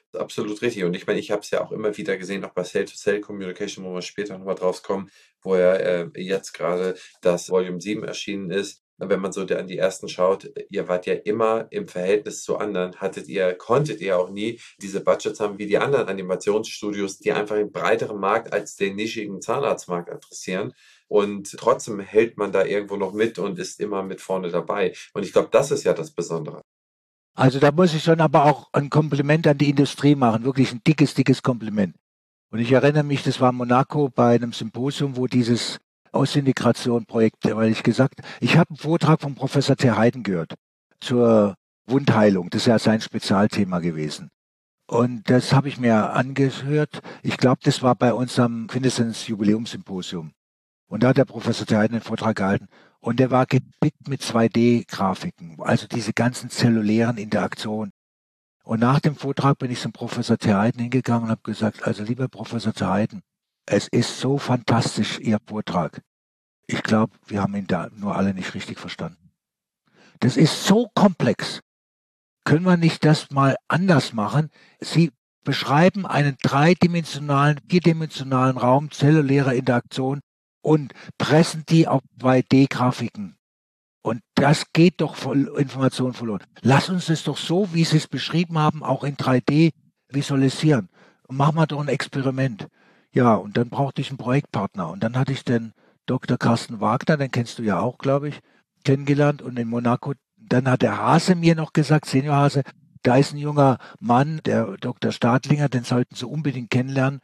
Absolut richtig. Und ich meine, ich habe es ja auch immer wieder gesehen, auch bei Cell-to-Cell-Communication, wo wir später nochmal drauf kommen, wo ja jetzt gerade das Volume 7 erschienen ist. Wenn man so an die ersten schaut, ihr wart ja immer im Verhältnis zu anderen, konntet ihr auch nie diese Budgets haben wie die anderen Animationsstudios, die einfach einen breiteren Markt als den nischigen Zahnarztmarkt adressieren. Und trotzdem hält man da irgendwo noch mit und ist immer mit vorne dabei. Und ich glaube, das ist ja das Besondere. Also da muss ich schon aber auch ein Kompliment an die Industrie machen, wirklich ein dickes, dickes Kompliment. Und ich erinnere mich, das war in Monaco bei einem Symposium, wo dieses Ausintegration-Projekt, weil ich habe einen Vortrag von Professor Terheiden gehört zur Wundheilung. Das ist ja sein Spezialthema gewesen. Und das habe ich mir angehört. Ich glaube, das war bei unserem Quintessenz-Jubiläumssymposium. Und da hat der Professor Terheiden einen Vortrag gehalten. Und der war gepickt mit 2D-Grafiken, also diese ganzen zellulären Interaktionen. Und nach dem Vortrag bin ich zum Professor Terheiden hingegangen und habe gesagt, also lieber Professor Terheiden, es ist so fantastisch, Ihr Vortrag. Ich glaube, wir haben ihn da nur alle nicht richtig verstanden. Das ist so komplex. Können wir nicht das mal anders machen? Sie beschreiben einen dreidimensionalen, vierdimensionalen Raum zellulärer Interaktion und pressen die auf 2D-Grafiken. Und das geht doch voll Information verloren. Lass uns das doch so, wie Sie es beschrieben haben, auch in 3D visualisieren. Und machen wir doch ein Experiment. Ja, und dann brauchte ich einen Projektpartner. Und dann hatte ich den Dr. Carsten Wagner, den kennst du ja auch, glaube ich, kennengelernt. Und in Monaco, dann hat der Hase mir noch gesagt, Senior Hase, da ist ein junger Mann, der Dr. Stadlinger, den sollten Sie unbedingt kennenlernen.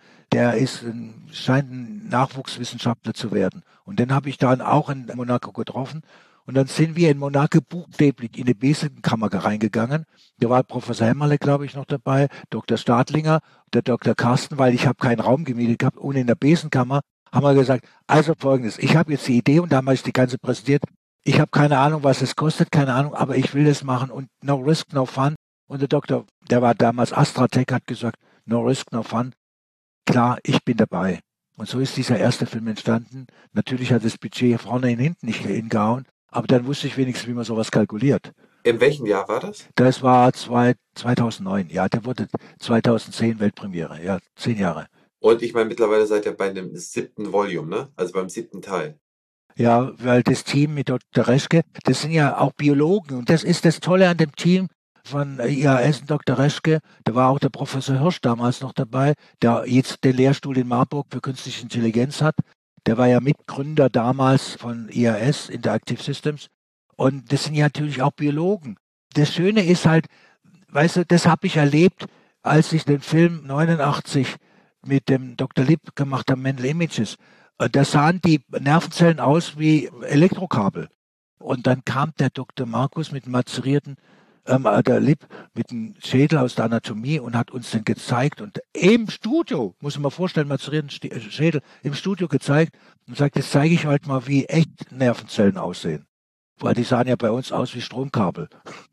Scheint ein Nachwuchswissenschaftler zu werden. Und den habe ich dann auch in Monaco getroffen. Und dann sind wir in Monaco buchstäblich in die Besenkammer reingegangen. Da war Professor Hämmerle, glaube ich, noch dabei, Dr. Stadlinger, der Dr. Carsten, weil ich habe keinen Raum gemietet gehabt. Und in der Besenkammer haben wir gesagt, also Folgendes, ich habe jetzt die Idee und da habe ich die ganze präsentiert. Ich habe keine Ahnung, was es kostet, keine Ahnung, aber ich will das machen und no risk, no fun. Und der Doktor, der war damals AstraTech, hat gesagt, no risk, no fun. Klar, ich bin dabei. Und so ist dieser erste Film entstanden. Natürlich hat das Budget vorne und hinten nicht hingehauen, aber dann wusste ich wenigstens, wie man sowas kalkuliert. In welchem Jahr war das? Das war 2009, ja, der wurde 2010 Weltpremiere, ja, 10 Jahre. Und ich meine, mittlerweile seid ihr bei dem 7. Volume, ne? Also beim 7. Teil. Ja, weil das Team mit Dr. Reschke, das sind ja auch Biologen und das ist das Tolle an dem Team von IAS und Dr. Reschke. Da war auch der Professor Hirsch damals noch dabei, der jetzt den Lehrstuhl in Marburg für künstliche Intelligenz hat. Der war ja Mitgründer damals von IAS, Interactive Systems. Und das sind ja natürlich auch Biologen. Das Schöne ist halt, weißt du, das habe ich erlebt, als ich den Film 89 mit dem Dr. Lipp gemacht habe, Mental Images. Da sahen die Nervenzellen aus wie Elektrokabel. Und dann kam der Dr. Markus mit mazerierten, der Lipp mit dem Schädel aus der Anatomie und hat uns den gezeigt und im Studio, muss man mal vorstellen, mazerierten Schädel im Studio gezeigt und sagt, jetzt zeige ich heute mal, wie echt Nervenzellen aussehen. Weil die sahen ja bei uns aus wie Stromkabel.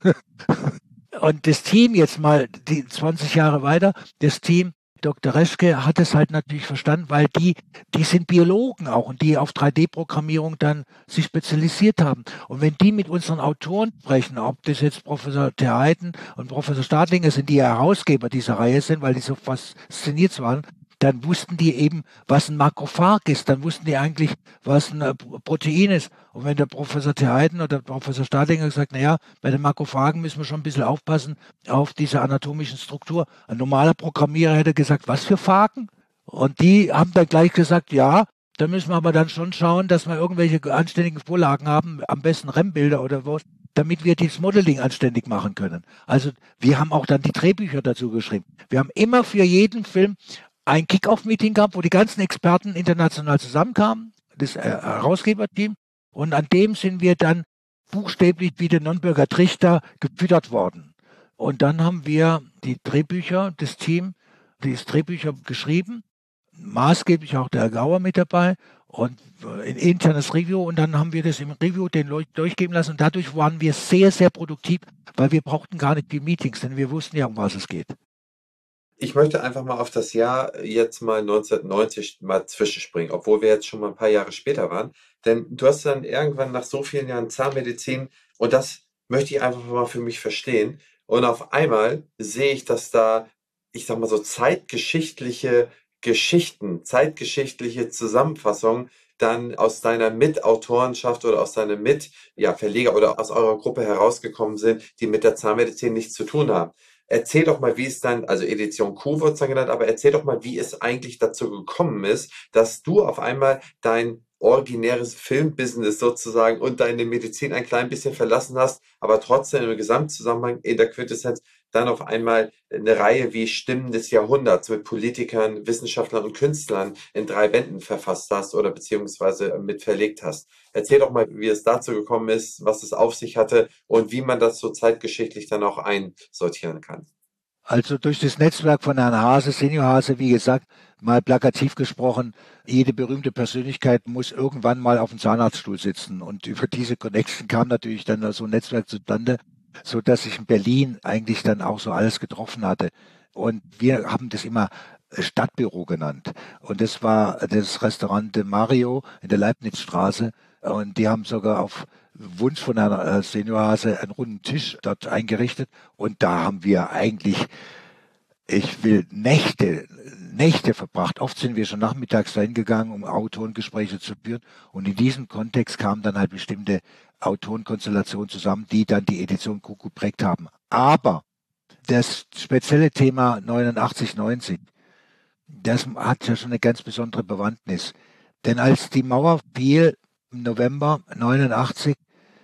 Und das Team jetzt mal die 20 Jahre weiter, das Team Dr. Reschke hat es halt natürlich verstanden, weil die sind Biologen auch und die auf 3D-Programmierung dann sich spezialisiert haben. Und wenn die mit unseren Autoren sprechen, ob das jetzt Professor Terheiden und Professor Stadlinger sind, die ja Herausgeber dieser Reihe sind, weil die so fasziniert waren, dann wussten die eben, was ein Makrophag ist, dann wussten die eigentlich, was ein Protein ist. Und wenn der Professor Terheiden oder der Professor Stadlinger gesagt, naja, bei den Makrophagen müssen wir schon ein bisschen aufpassen auf diese anatomischen Struktur. Ein normaler Programmierer hätte gesagt, was für Phagen? Und die haben dann gleich gesagt, ja, da müssen wir aber dann schon schauen, dass wir irgendwelche anständigen Vorlagen haben, am besten REM-Bilder oder was, damit wir dieses Modeling anständig machen können. Also wir haben auch dann die Drehbücher dazu geschrieben. Wir haben immer für jeden Film ein Kick-Off-Meeting gehabt, wo die ganzen Experten international zusammenkamen, das Herausgeberteam, und an dem sind wir dann buchstäblich wie der Nürnberger Trichter gefüttert worden. Und dann haben wir die Drehbücher, das Team, die Drehbücher geschrieben, maßgeblich auch der Herr Gauer mit dabei und ein internes Review und dann haben wir das im Review den Leuten durchgeben lassen und dadurch waren wir sehr, sehr produktiv, weil wir brauchten gar nicht die Meetings, denn wir wussten ja, um was es geht. Ich möchte einfach mal auf das Jahr jetzt mal 1990 mal zwischenspringen, obwohl wir jetzt schon mal ein paar Jahre später waren. Denn du hast dann irgendwann nach so vielen Jahren Zahnmedizin und das möchte ich einfach mal für mich verstehen. Und auf einmal sehe ich, dass da ich sag mal so, zeitgeschichtliche Geschichten, zeitgeschichtliche Zusammenfassungen dann aus deiner Mitautorenschaft oder aus deinem Verleger oder aus eurer Gruppe herausgekommen sind, die mit der Zahnmedizin nichts zu tun haben. Erzähl doch mal, wie es dann, also Edition Q wird es dann genannt, aber erzähl doch mal, wie es eigentlich dazu gekommen ist, dass du auf einmal dein originäres Filmbusiness sozusagen und deine Medizin ein klein bisschen verlassen hast, aber trotzdem im Gesamtzusammenhang in der Quintessenz dann auf einmal eine Reihe wie Stimmen des Jahrhunderts mit Politikern, Wissenschaftlern und Künstlern in 3 Bänden verfasst hast oder beziehungsweise mit verlegt hast. Erzähl doch mal, wie es dazu gekommen ist, was es auf sich hatte und wie man das so zeitgeschichtlich dann auch einsortieren kann. Also durch das Netzwerk von Herrn Hase, Senior Hase, wie gesagt, mal plakativ gesprochen, jede berühmte Persönlichkeit muss irgendwann mal auf dem Zahnarztstuhl sitzen. Und über diese Connection kam natürlich dann so ein Netzwerk zustande, so dass ich in Berlin eigentlich dann auch so alles getroffen hatte. Und wir haben das immer Stadtbüro genannt. Und das war das Restaurant de Mario in der Leibnizstraße. Und die haben sogar auf Wunsch von einer Seniorhase einen runden Tisch dort eingerichtet. Und da haben wir eigentlich, ich will Nächte verbracht. Oft sind wir schon nachmittags dahin gegangen, um Autorengespräche zu führen. Und in diesem Kontext kamen dann halt bestimmte Autorenkonstellationen zusammen, die dann die Edition Q geprägt haben. Aber das spezielle Thema 89, 90, das hat ja schon eine ganz besondere Bewandtnis. Denn als die Mauer fiel im November 89,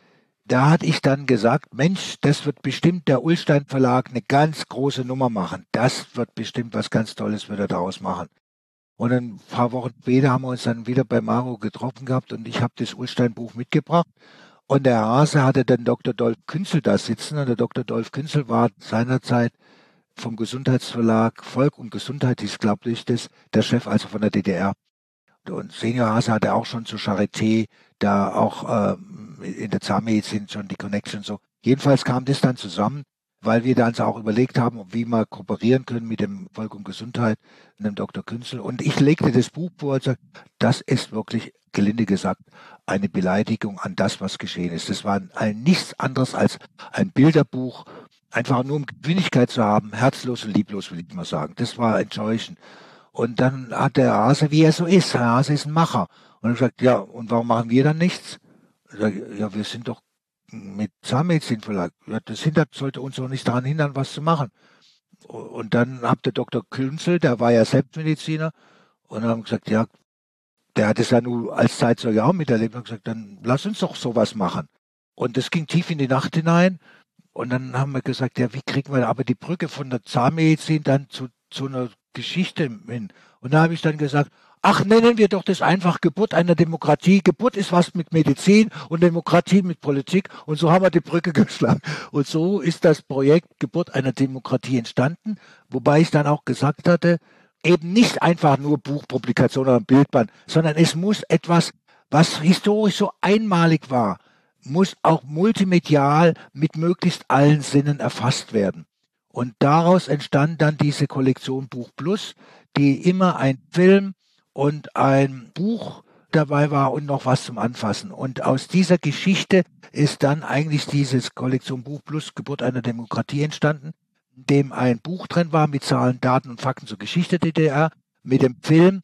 da hatte ich dann gesagt, Mensch, das wird bestimmt der Ullstein Verlag eine ganz große Nummer machen. Das wird bestimmt was ganz Tolles wird er daraus machen. Und ein paar Wochen später haben wir uns dann wieder bei Maro getroffen gehabt und ich habe das Ullstein Buch mitgebracht. Und der Hase hatte dann Dr. Dolf Künzel da sitzen. Und der Dr. Dolf Künzel war seinerzeit vom Gesundheitsverlag Volk und Gesundheit, hieß glaube ich das, der Chef also von der DDR. Und Senior Hase hatte auch schon zur Charité, da auch in der Zahnmedizin schon die Connection so. Jedenfalls kam das dann zusammen, weil wir dann auch überlegt haben, wie wir kooperieren können mit dem Volk und Gesundheit und dem Dr. Künzel. Und ich legte das Buch vor und sagte, das ist wirklich, gelinde gesagt, eine Beleidigung an das, was geschehen ist. Das war nichts anderes als ein Bilderbuch, einfach nur um Geschwindigkeit zu haben, herzlos und lieblos, will ich mal sagen. Das war enttäuschend. Und dann hat der Hase, wie er so ist, der Hase ist ein Macher. Und er hat gesagt, ja, und warum machen wir dann nichts? Ich sag, ja, wir sind doch mit Zahnmedizinverlag. Ja, das sollte uns doch nicht daran hindern, was zu machen. Und dann hat der Dr. Künzel, der war ja Selbstmediziner, und haben gesagt, ja, der hat es ja nur als Zeitzeuge auch miterlebt, und gesagt, dann lass uns doch sowas machen. Und das ging tief in die Nacht hinein. Und dann haben wir gesagt, ja, wie kriegen wir aber die Brücke von der Zahnmedizin dann zu einer Geschichte hin? Und da habe ich dann gesagt, ach, nennen wir doch das einfach Geburt einer Demokratie. Geburt ist was mit Medizin und Demokratie mit Politik. Und so haben wir die Brücke geschlagen. Und so ist das Projekt Geburt einer Demokratie entstanden. Wobei ich dann auch gesagt hatte, eben nicht einfach nur Buchpublikation oder ein Bildband, sondern es muss etwas, was historisch so einmalig war, muss auch multimedial mit möglichst allen Sinnen erfasst werden. Und daraus entstand dann diese Kollektion Buch Plus, die immer ein Film und ein Buch dabei war und noch was zum Anfassen. Und aus dieser Geschichte ist dann eigentlich dieses Kollektion Buch Plus Geburt einer Demokratie entstanden, in dem ein Buch drin war mit Zahlen, Daten und Fakten zur Geschichte der DDR, mit dem Film,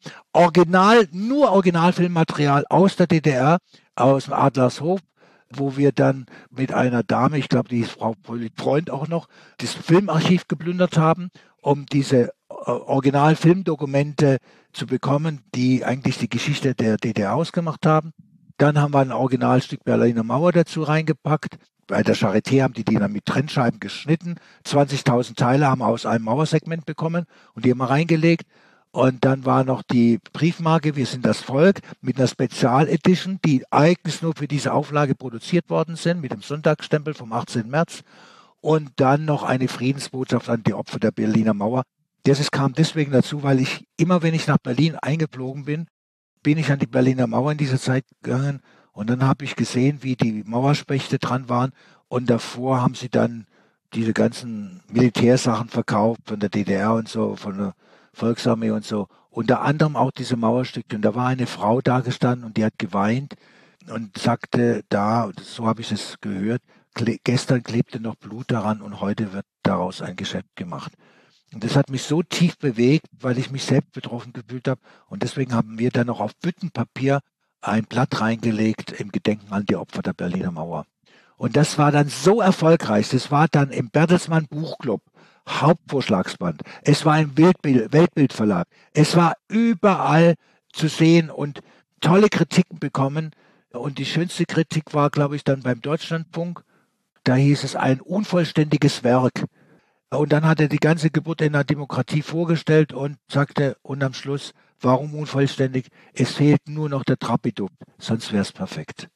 nur Originalfilmmaterial aus der DDR, aus dem Adlershof, wo wir dann mit einer Dame, ich glaube, die ist Frau Freund auch noch, das Filmarchiv geplündert haben, um diese Originalfilmdokumente zu bekommen, die eigentlich die Geschichte der DDR ausgemacht haben. Dann haben wir ein Originalstück Berliner Mauer dazu reingepackt. Bei der Charité haben die dann mit Trennscheiben geschnitten. 20.000 Teile haben wir aus einem Mauersegment bekommen und die haben wir reingelegt. Und dann war noch die Briefmarke Wir sind das Volk mit einer Spezialedition, die eigens nur für diese Auflage produziert worden sind, mit dem Sonntagsstempel vom 18. März. Und dann noch eine Friedensbotschaft an die Opfer der Berliner Mauer. Das kam deswegen dazu, weil ich immer, wenn ich nach Berlin eingeflogen bin, bin ich an die Berliner Mauer in dieser Zeit gegangen. Und dann habe ich gesehen, wie die Mauerspechte dran waren. Und davor haben sie dann diese ganzen Militärsachen verkauft von der DDR und so, von der Volksarmee und so. Unter anderem auch diese Mauerstücke. Und da war eine Frau da gestanden und die hat geweint und sagte da, so habe ich es gehört, gestern klebte noch Blut daran und heute wird daraus ein Geschäft gemacht. Und das hat mich so tief bewegt, weil ich mich selbst betroffen gefühlt habe. Und deswegen haben wir dann noch auf Büttenpapier ein Blatt reingelegt im Gedenken an die Opfer der Berliner Mauer. Und das war dann so erfolgreich. Das war dann im Bertelsmann Buchclub, Hauptvorschlagsband. Es war im Weltbildverlag. Es war überall zu sehen und tolle Kritiken bekommen. Und die schönste Kritik war, glaube ich, dann beim Deutschlandfunk. Da hieß es ein unvollständiges Werk. Und dann hat er die ganze Geburt in der Demokratie vorgestellt und sagte, und am Schluss, warum unvollständig? Es fehlt nur noch der Trapiduft, sonst wäre es perfekt.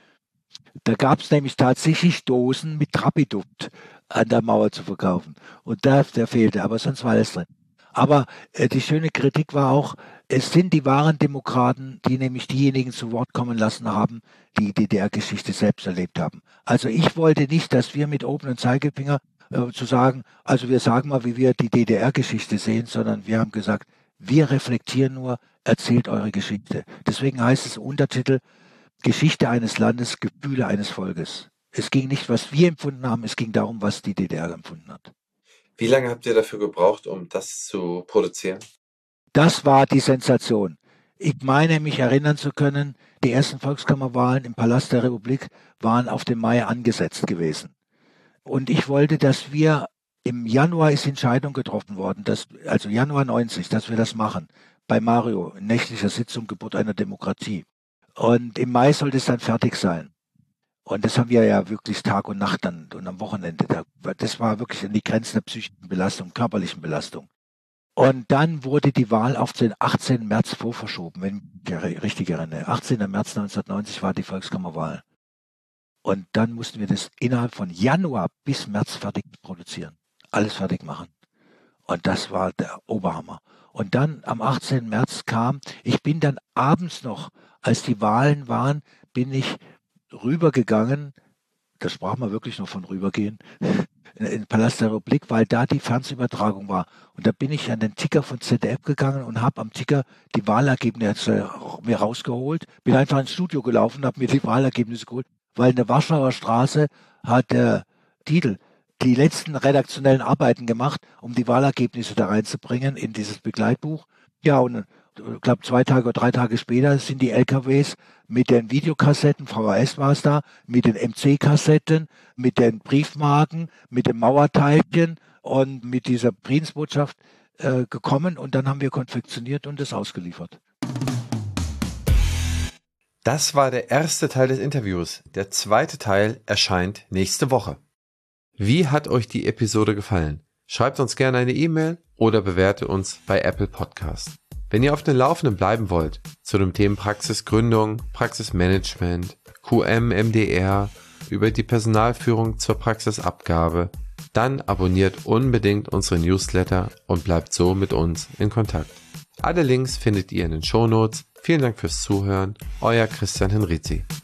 Da gab es nämlich tatsächlich Dosen mit Trapiduft an der Mauer zu verkaufen. Und der fehlte, aber sonst war alles drin. Aber die schöne Kritik war auch, es sind die wahren Demokraten, die nämlich diejenigen zu Wort kommen lassen haben, die DDR-Geschichte selbst erlebt haben. Also ich wollte nicht, dass wir mit obenem Zeigefinger zu sagen, also wir sagen mal, wie wir die DDR-Geschichte sehen, sondern wir haben gesagt, wir reflektieren nur, erzählt eure Geschichte. Deswegen heißt es Untertitel Geschichte eines Landes, Gefühle eines Volkes. Es ging nicht, was wir empfunden haben, es ging darum, was die DDR empfunden hat. Wie lange habt ihr dafür gebraucht, um das zu produzieren? Das war die Sensation. Ich meine, mich erinnern zu können, die ersten Volkskammerwahlen im Palast der Republik waren auf den Mai angesetzt gewesen. Und ich wollte, dass wir im Januar ist die Entscheidung getroffen worden, also Januar 90, dass wir das machen. Bei Mario, in nächtlicher Sitzung, Geburt einer Demokratie. Und im Mai sollte es dann fertig sein. Und das haben wir ja wirklich Tag und Nacht dann und am Wochenende. Das war wirklich an die Grenzen der psychischen Belastung, körperlichen Belastung. Und dann wurde die Wahl auf den 18. März vorverschoben, wenn ich mich richtig erinnere. 18. März 1990 war die Volkskammerwahl. Und dann mussten wir das innerhalb von Januar bis März fertig produzieren. Alles fertig machen. Und das war der Oberhammer. Und dann am 18. März ich bin dann abends noch, als die Wahlen waren, bin ich rübergegangen, da sprach man wirklich noch von rübergehen, in den Palast der Republik, weil da die Fernsehübertragung war. Und da bin ich an den Ticker von ZDF gegangen und habe am Ticker die Wahlergebnisse mir rausgeholt, bin einfach ins Studio gelaufen und habe mir die Wahlergebnisse geholt, weil in der Warschauer Straße hat der Dietl die letzten redaktionellen Arbeiten gemacht, um die Wahlergebnisse da reinzubringen in dieses Begleitbuch. Ja, und ich glaube 2 Tage oder 3 Tage später sind die LKWs mit den Videokassetten, VHS war es da, mit den MC-Kassetten, mit den Briefmarken, mit den Mauerteilchen und mit dieser Friedensbotschaft gekommen und dann haben wir konfektioniert und es ausgeliefert. Das war der erste Teil des Interviews. Der zweite Teil erscheint nächste Woche. Wie hat euch die Episode gefallen? Schreibt uns gerne eine E-Mail oder bewerte uns bei Apple Podcast. Wenn ihr auf dem Laufenden bleiben wollt zu den Themen Praxisgründung, Praxismanagement, QM, MDR, über die Personalführung zur Praxisabgabe, dann abonniert unbedingt unsere Newsletter und bleibt so mit uns in Kontakt. Alle Links findet ihr in den Shownotes. Vielen Dank fürs Zuhören. Euer Christian Henrizi.